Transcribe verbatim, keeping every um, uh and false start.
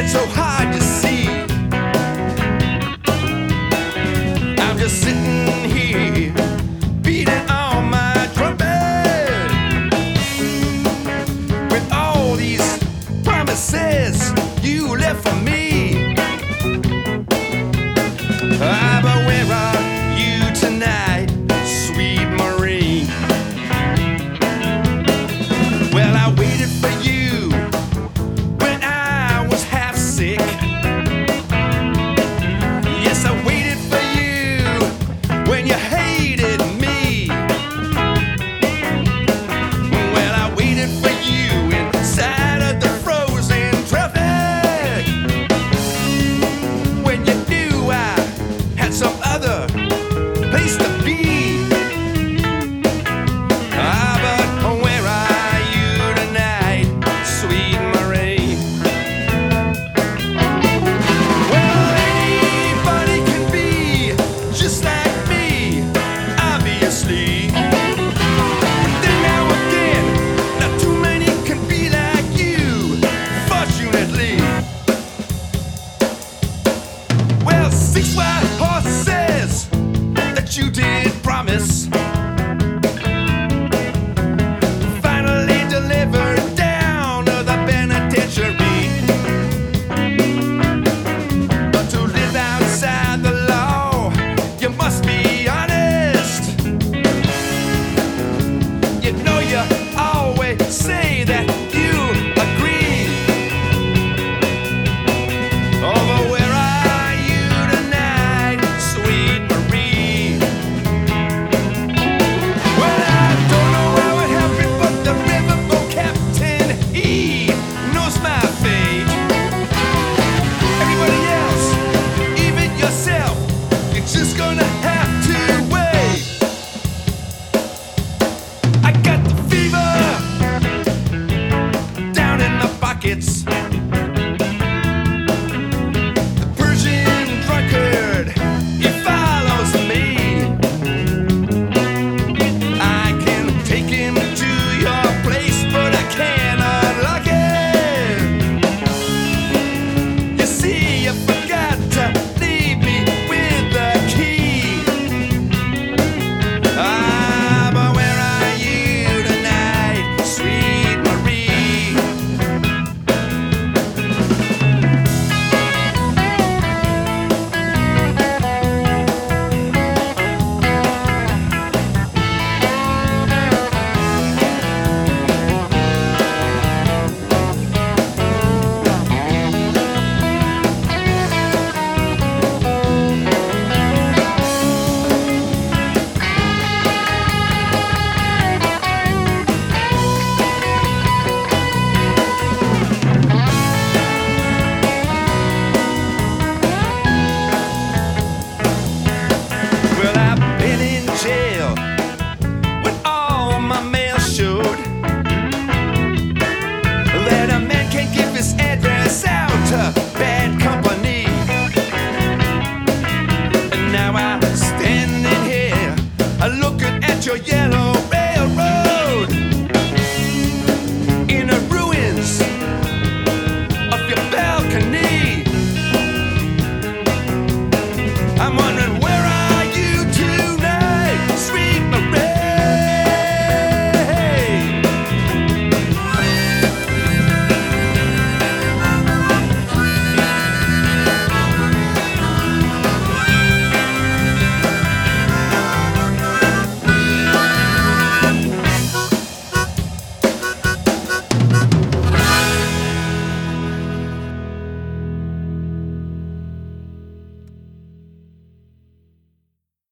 so hard to see. I'm just sitting here, beating on my trumpet, with all these promises you left for me. Ah, but where are you tonight, sweet Marie? Well, I waited for you when I was half sick. Yes, I waited for you when you hated me. Well, I waited for you inside of the frozen traffic, when you knew I had some other place to be. Ah, but where are you tonight, sweet Marie? Well, anybody can be just like me, obviously. Then now again, not too many can be like you, fortunately. Well, six white horses that you did promise finally delivered down to the penitentiary. But to live outside the law, you must be honest. You know you always say that you agree. Oh, but where are you tonight, sweet Marie? Well, I don't know how it happened, but the riverboat captain, he knows my fate. Everybody else, even yourself, you're just gonna have to wait. I got the fever down in my pockets.